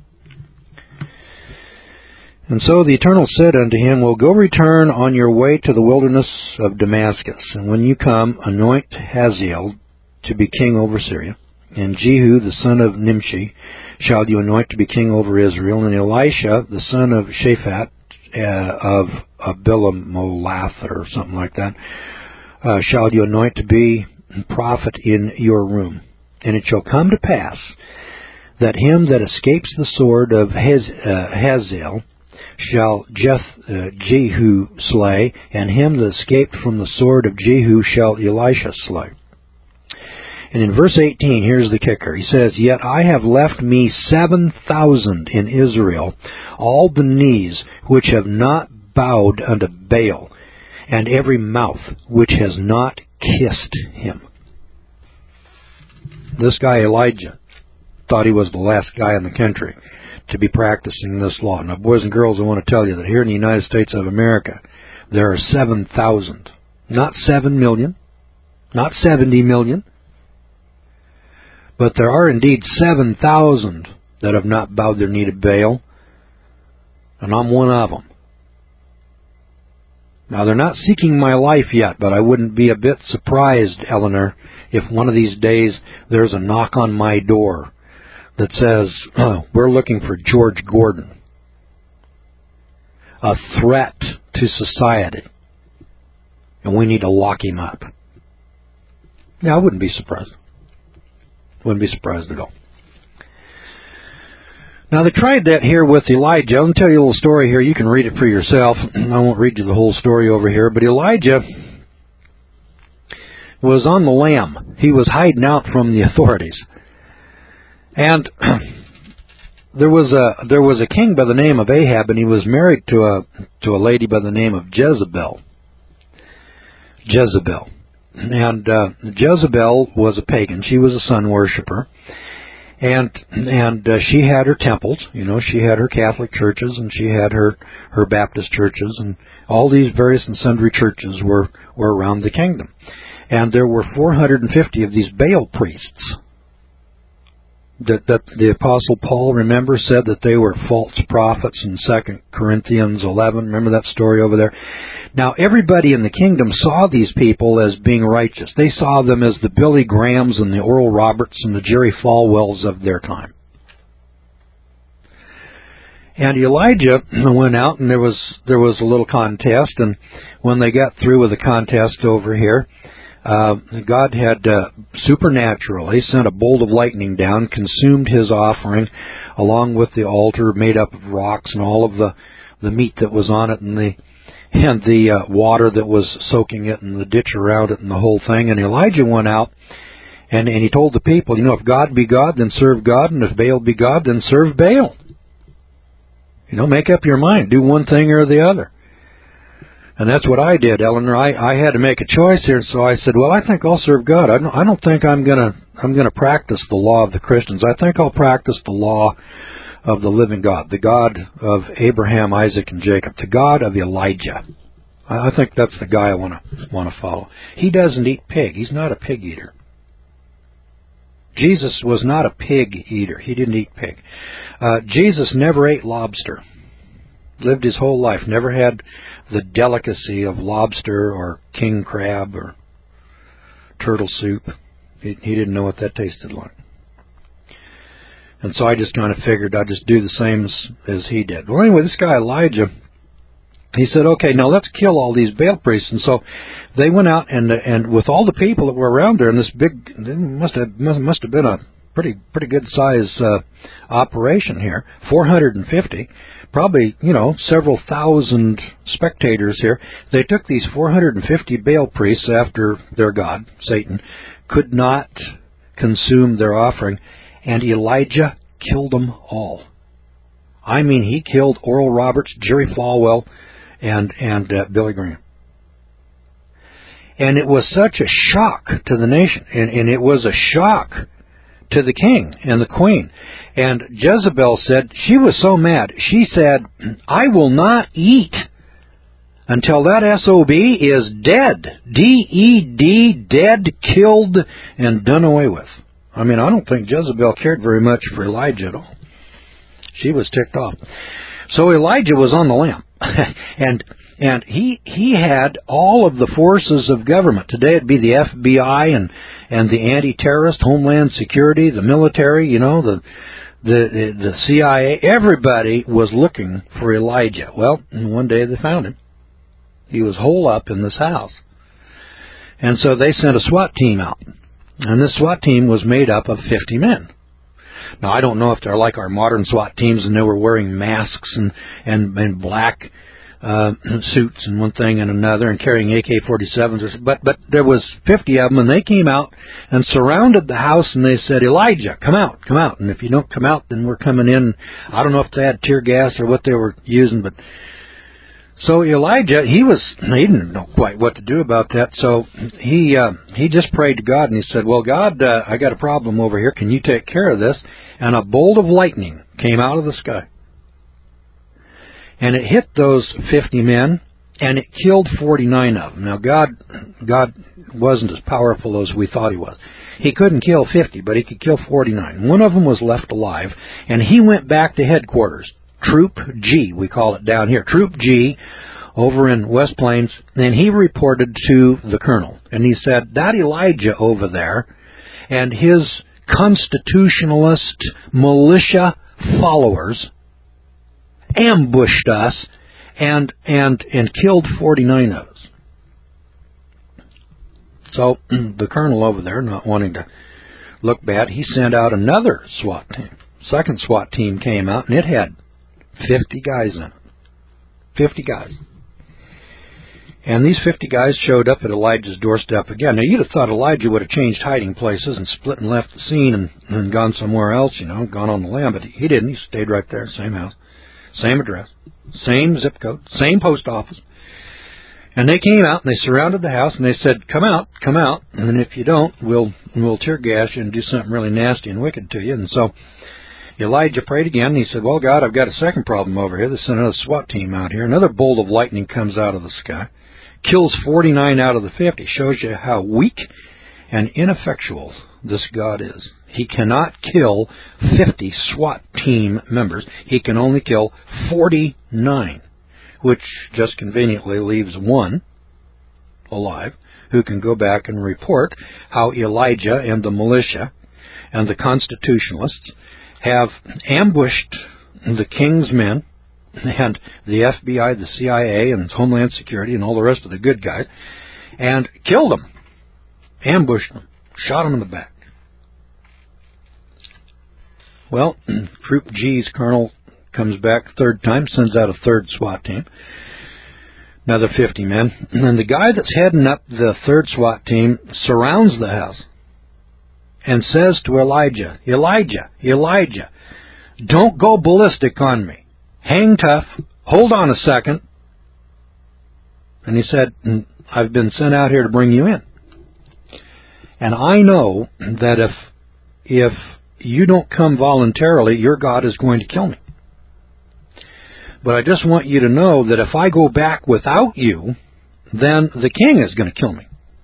And so the Eternal said unto him, well, go return on your way to the wilderness of Damascus, and when you come, anoint Hazael to be king over Syria, and Jehu the son of Nimshi shall you anoint to be king over Israel, and Elisha the son of Shaphat uh, of Abilamolath, or something like that, uh, shall you anoint to be prophet in your room. And it shall come to pass that him that escapes the sword of Hez, uh, Hazael shall Jeth, uh, Jehu slay, and him that escaped from the sword of Jehu shall Elisha slay. And in verse eighteen, here's the kicker. He says, yet I have left me seven thousand in Israel, all the knees which have not bowed unto Baal, and every mouth which has not kissed him. This guy Elijah thought he was the last guy in the country to be practicing this law. Now, boys and girls, I want to tell you that here in the United States of America, there are seven thousand. Not seven million, not seventy million, but there are indeed seven thousand that have not bowed their knee to Baal, and I'm one of them. Now, they're not seeking my life yet, but I wouldn't be a bit surprised, Eleanor, if one of these days there's a knock on my door that says, oh, we're looking for George Gordon, a threat to society, and we need to lock him up. Yeah, I wouldn't be surprised. Wouldn't be surprised at all. Now, they tried that here with Elijah. I'll tell you a little story here. You can read it for yourself. I won't read you the whole story over here. But Elijah was on the lam. He was hiding out from the authorities. And there was a there was a king by the name of Ahab, and he was married to a to a lady by the name of Jezebel. Jezebel. And uh, Jezebel was a pagan. She was a sun worshiper. And and uh, she had her temples, you know, she had her Catholic churches, and she had her, her Baptist churches, and all these various and sundry churches were, were around the kingdom. And there were four hundred fifty of these Baal priests that, that the Apostle Paul, remember, said that they were false prophets in Second Corinthians eleven. Remember that story over there? Now, everybody in the kingdom saw these people as being righteous. They saw them as the Billy Grahams and the Oral Roberts and the Jerry Falwells of their time. And Elijah went out, and there was there was a little contest, and when they got through with the contest over here, Uh, God had uh, supernaturally sent a bolt of lightning down, consumed his offering, along with the altar made up of rocks and all of the, the meat that was on it, and the and the uh, water that was soaking it, and the ditch around it, and the whole thing. And Elijah went out, and, and he told the people, you know, if God be God, then serve God, and if Baal be God, then serve Baal. You know, make up your mind. Do one thing or the other. And that's what I did, Eleanor. I, I had to make a choice here, so I said, well, I think I'll serve God. I don't, I don't think I'm gonna I'm gonna practice the law of the Christians. I think I'll practice the law of the living God, the God of Abraham, Isaac, and Jacob, the God of Elijah. I, I think that's the guy I want to want to follow. He doesn't eat pig. He's not a pig eater. Jesus was not a pig eater. He didn't eat pig. Uh, Jesus never ate lobster. Lived his whole life, never had the delicacy of lobster or king crab or turtle soup. He, he didn't know what that tasted like. And so I just kind of figured I'd just do the same as, as he did. Well, anyway, this guy Elijah, he said, okay, now let's kill all these Baal priests. And so they went out, and and with all the people that were around there, and this big, it must have must have been a pretty pretty good size uh, operation here, four hundred fifty, probably, you know, several thousand spectators here. They took these four hundred fifty Baal priests after their god, Satan, could not consume their offering, and Elijah killed them all. I mean, he killed Oral Roberts, Jerry Falwell, and and uh, Billy Graham. And it was such a shock to the nation, and, and it was a shock to the king and the queen. And Jezebel said, she was so mad, she said, I will not eat until that S O B is dead. D E D, dead, killed, and done away with. I mean, I don't think Jezebel cared very much for Elijah at all. She was ticked off. So Elijah was on the lam. and and he he had all of the forces of government. Today it'd be the F B I and, and the anti-terrorist, Homeland Security, the military, you know, the, the, the C I A. Everybody was looking for Elijah. Well, one day they found him. He was holed up in this house. And so they sent a SWAT team out. And this SWAT team was made up of fifty men. Now, I don't know if they're like our modern SWAT teams and they were wearing masks and, and, and black uh, suits and one thing and another and carrying A K forty-sevens. But, but there was fifty of them, and they came out and surrounded the house, and they said, Elijah, come out, come out. And if you don't come out, then we're coming in. I don't know if they had tear gas or what they were using, but... So Elijah, he was, he didn't know quite what to do about that, so he uh, he just prayed to God, and he said, well, God, uh, I got a problem over here. Can you take care of this? And a bolt of lightning came out of the sky. And it hit those fifty men, and it killed forty-nine of them. Now, God, God wasn't as powerful as we thought he was. He couldn't kill fifty, but he could kill forty-nine. One of them was left alive, and he went back to headquarters. Troop G, we call it down here. Troop G, over in West Plains, and he reported to the colonel. And he said, that Elijah over there and his constitutionalist militia followers ambushed us and and and killed forty-nine of us. So the colonel over there, not wanting to look bad, he sent out another SWAT team. Second SWAT team came out, and it had fifty guys in it. fifty guys. And these fifty guys showed up at Elijah's doorstep again. Now, you'd have thought Elijah would have changed hiding places and split and left the scene and, and gone somewhere else, you know, gone on the lam, but he didn't. He stayed right there, same house, same address, same zip code, same post office. And they came out, and they surrounded the house, and they said, come out, come out, and if you don't, we'll, we'll tear gas you and do something really nasty and wicked to you. And so Elijah prayed again, and he said, well, God, I've got a second problem over here. They sent another SWAT team out here. Another bolt of lightning comes out of the sky, kills forty-nine out of the fifty. Shows you how weak and ineffectual this God is. He cannot kill fifty SWAT team members. He can only kill forty-nine, which just conveniently leaves one alive who can go back and report how Elijah and the militia and the constitutionalists have ambushed the king's men and the F B I, the C I A, and Homeland Security, and all the rest of the good guys, and killed them, ambushed them, shot them in the back. Well, Troop G's colonel comes back third time, sends out a third SWAT team, another fifty men, and the guy that's heading up the third SWAT team surrounds the house and says to Elijah, Elijah, Elijah, don't go ballistic on me. Hang tough. Hold on a second. And he said, I've been sent out here to bring you in. And I know that if if you don't come voluntarily, your God is going to kill me. But I just want you to know that if I go back without you, then the king is going to kill me.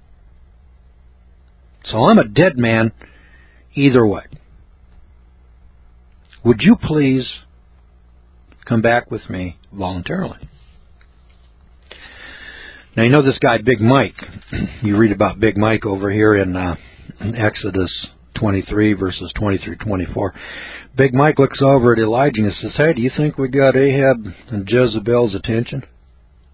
So I'm a dead man either way. Would you please come back with me voluntarily? Now, you know this guy, Big Mike. You read about Big Mike over here in, uh, in Exodus twenty-three, verses twenty through twenty-four. Big Mike looks over at Elijah and says, hey, do you think we got Ahab and Jezebel's attention?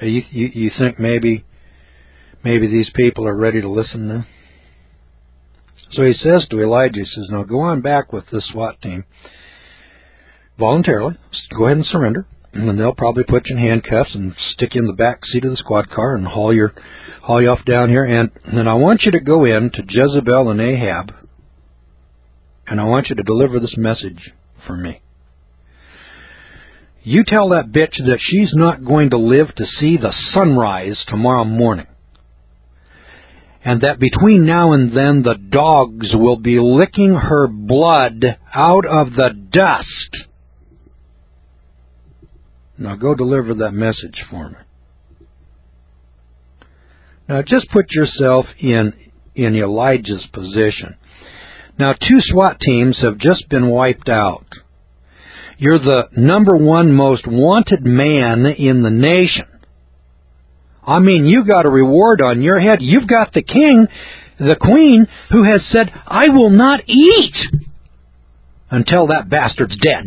You, you, you think maybe, maybe these people are ready to listen now? So he says to Elijah, he says, now go on back with this SWAT team voluntarily. Go ahead and surrender. And then they'll probably put you in handcuffs and stick you in the back seat of the squad car and haul your haul you off down here. And then I want you to go in to Jezebel and Ahab, and I want you to deliver this message for me. You tell that bitch that she's not going to live to see the sunrise tomorrow morning, and that between now and then the dogs will be licking her blood out of the dust. Now go deliver that message for me. Now just put yourself in, in Elijah's position. Now two SWAT teams have just been wiped out. You're the number one most wanted man in the nation. I mean, you got a reward on your head. You've got the king, the queen, who has said, I will not eat until that bastard's dead.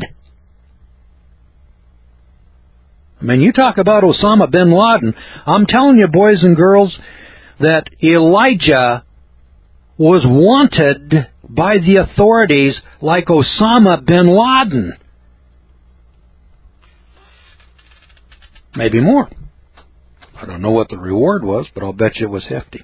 I mean, you talk about Osama bin Laden. I'm telling you, boys and girls, that Elijah was wanted by the authorities like Osama bin Laden. Maybe more. I don't know what the reward was, but I'll bet you it was hefty.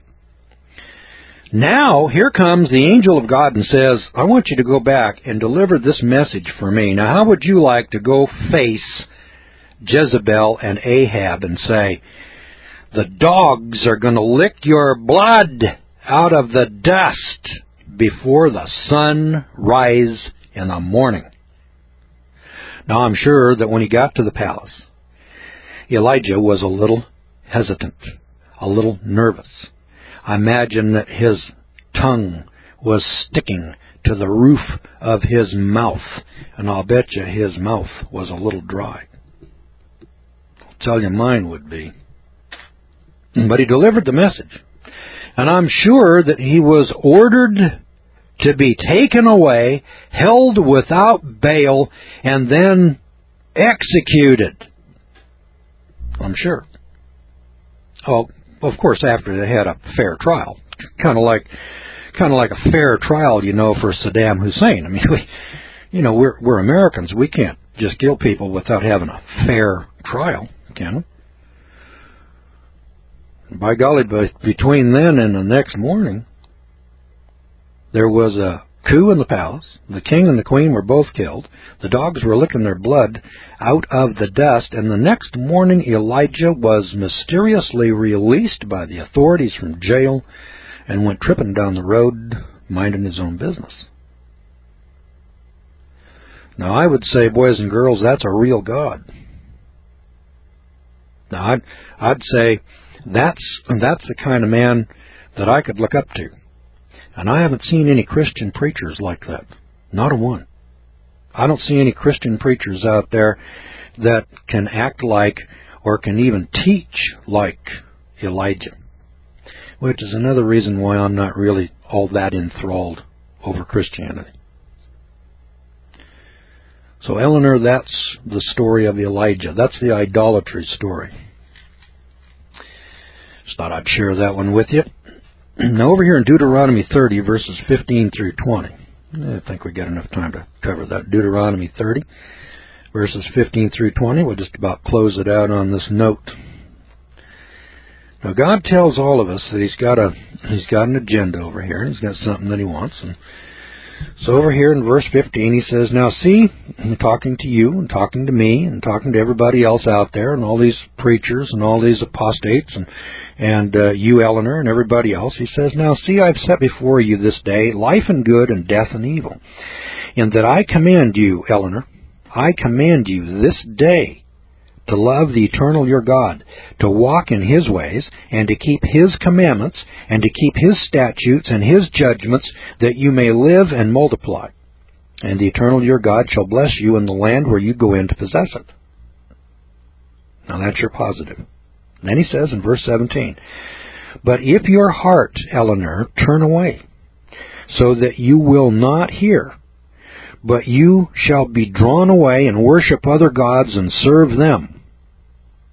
Now, here comes the angel of God and says, I want you to go back and deliver this message for me. Now, how would you like to go face Jezebel and Ahab and say, the dogs are going to lick your blood out of the dust before the sun rise in the morning? Now, I'm sure that when he got to the palace, Elijah was a little hesitant, a little nervous. I imagine that his tongue was sticking to the roof of his mouth, and I'll bet you his mouth was a little dry. I'll tell you mine would be. But he delivered the message, and I'm sure that he was ordered to be taken away, held without bail, and then executed. I'm sure. Oh, of course, after they had a fair trial, kind of like, kind of like a fair trial, you know, for Saddam Hussein. I mean, we, you know, we're we're Americans. We can't just kill people without having a fair trial, can we? By golly, between then and the next morning, there was a coup in the palace. The king and the queen were both killed. The dogs were licking their blood out of the dust. And the next morning, Elijah was mysteriously released by the authorities from jail and went tripping down the road, minding his own business. Now, I would say, boys and girls, that's a real God. Now, I'd, I'd say that's that's the kind of man that I could look up to. And I haven't seen any Christian preachers like that. Not a one. I don't see any Christian preachers out there that can act like or can even teach like Elijah. Which is another reason why I'm not really all that enthralled over Christianity. So, Eleanor, that's the story of Elijah. That's the idolatry story. Just thought I'd share that one with you. Now, over here in Deuteronomy thirty, verses fifteen through twenty. I think we got enough time to cover that. Deuteronomy thirty, verses fifteen through twenty. We'll just about close it out on this note. Now, God tells all of us that He's got a He's got an agenda over here. He's got something that He wants. And so over here in verse fifteen, He says, now see, I'm talking to you and talking to me and talking to everybody else out there and all these preachers and all these apostates and, and uh, you, Eleanor, and everybody else. He says, now see, I've set before you this day life and good and death and evil. And that I command you, Eleanor, I command you this day to love the eternal your God, to walk in His ways, and to keep His commandments, and to keep His statutes and His judgments, that you may live and multiply. And the eternal your God shall bless you in the land where you go in to possess it. Now that's your positive. And then he says in verse seventeen, but if your heart, Eleanor, turn away, so that you will not hear, but you shall be drawn away and worship other gods and serve them.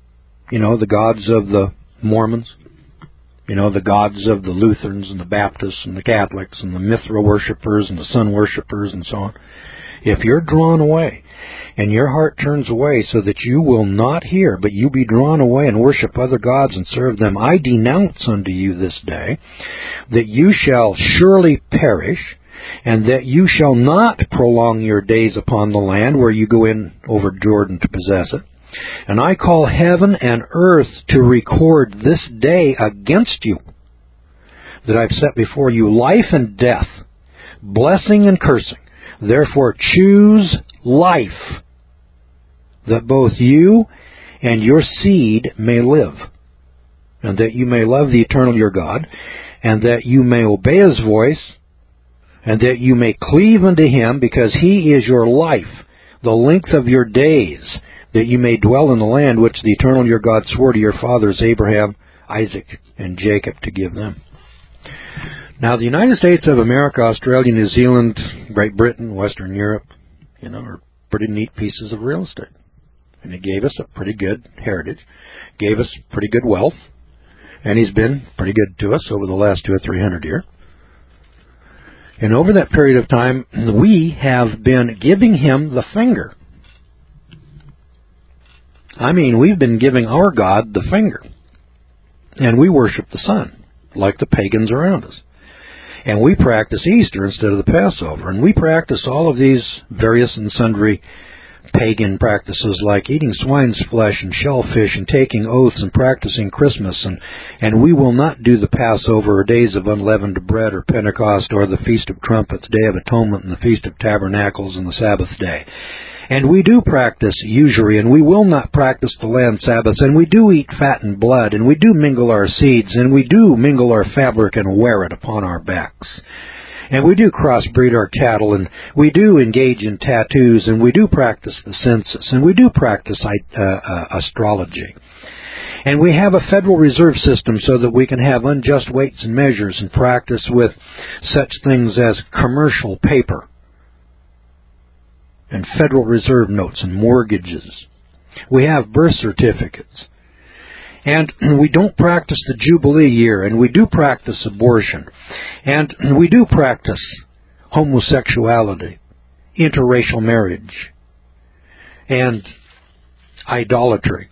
You know, the gods of the Mormons. You know, the gods of the Lutherans and the Baptists and the Catholics and the Mithra worshippers and the sun worshippers and so on. If you're drawn away and your heart turns away so that you will not hear, but you be drawn away and worship other gods and serve them, I denounce unto you this day that you shall surely perish, and that you shall not prolong your days upon the land where you go in over Jordan to possess it. And I call heaven and earth to record this day against you, that I've set before you life and death, blessing and cursing. Therefore choose life, that both you and your seed may live, and that you may love the eternal your God, and that you may obey his voice, and that you may cleave unto him, because he is your life, the length of your days, that you may dwell in the land which the eternal your God swore to your fathers, Abraham, Isaac, and Jacob, to give them. Now, the United States of America, Australia, New Zealand, Great Britain, Western Europe, you know, are pretty neat pieces of real estate. And it gave us a pretty good heritage, gave us pretty good wealth, and he's been pretty good to us over the last two or three hundred years. And over that period of time, we have been giving him the finger. I mean, we've been giving our God the finger. And we worship the sun, like the pagans around us. And we practice Easter instead of the Passover. And we practice all of these various and sundry pagan practices, like eating swine's flesh and shellfish and taking oaths and practicing Christmas. And, and we will not do the Passover or days of unleavened bread or Pentecost or the Feast of Trumpets, Day of Atonement, and the Feast of Tabernacles and the Sabbath day. And we do practice usury, and we will not practice the land Sabbaths, and we do eat fat and blood, and we do mingle our seeds, and we do mingle our fabric and wear it upon our backs. And we do crossbreed our cattle, and we do engage in tattoos, and we do practice the census, and we do practice uh, uh, astrology. And we have a Federal Reserve System so that we can have unjust weights and measures and practice with such things as commercial paper and Federal Reserve notes and mortgages. We have birth certificates. And we don't practice the Jubilee year, and we do practice abortion. And we do practice homosexuality, interracial marriage, and idolatry.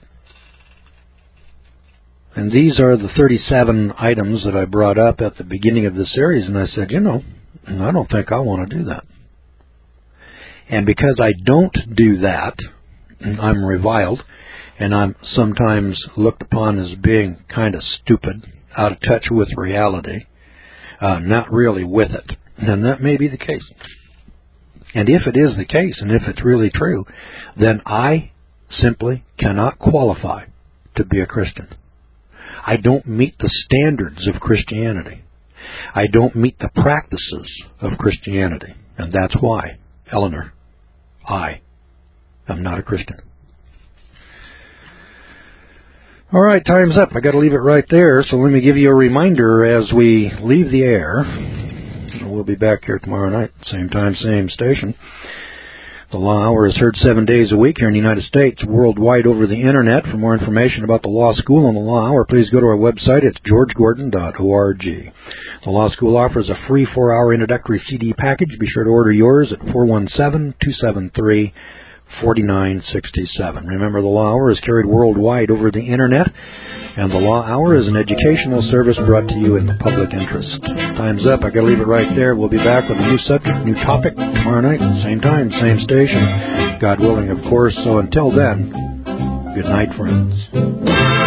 And these are the thirty-seven items that I brought up at the beginning of this series, and I said, you know, I don't think I want to do that. And because I don't do that, I'm reviled, and I'm sometimes looked upon as being kind of stupid, out of touch with reality, uh, not really with it. And that may be the case. And if it is the case, and if it's really true, then I simply cannot qualify to be a Christian. I don't meet the standards of Christianity. I don't meet the practices of Christianity. And that's why, Eleanor, I am not a Christian. All right, time's up. I got to leave it right there. So let me give you a reminder as we leave the air. We'll be back here tomorrow night, same time, same station. The Law Hour is heard seven days a week here in the United States, worldwide over the Internet. For more information about the Law School and the Law Hour, please go to our website. It's george gordon dot org. The Law School offers a free four-hour introductory C D package. Be sure to order yours at four one seven, two seven three, four nine six seven. Remember, the Law Hour is carried worldwide over the Internet, and the Law Hour is an educational service brought to you in the public interest. Time's up. I got to leave it right there. We'll be back with a new subject, new topic tomorrow night, same time, same station. God willing, of course. So until then, good night, friends.